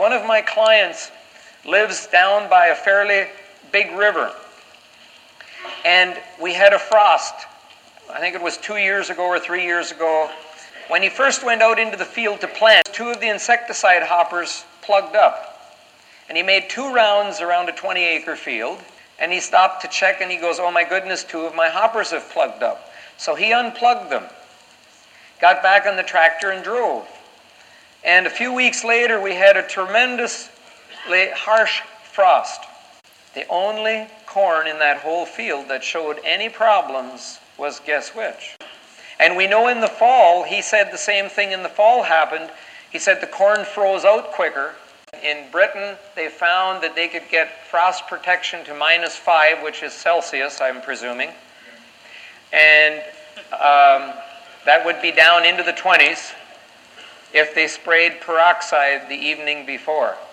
One of my clients lives down by a fairly big river. And we had a frost, I think it was 2 years ago or 3 years ago. When he first went out into the field to plant, 2 of the insecticide hoppers plugged up. And he made 2 rounds around a 20-acre field. And he stopped to check and he goes, oh my goodness, 2 of my hoppers have plugged up. So he unplugged them, got back on the tractor and drove. And a few weeks later, we had a tremendously harsh frost. The only corn in that whole field that showed any problems was guess which? And we know in the fall, he said the same thing in the fall happened. He said the corn froze out quicker. In Britain, they found that they could get frost protection to -5, which is Celsius, I'm presuming. And that would be down into the 20s if they sprayed peroxide the evening before.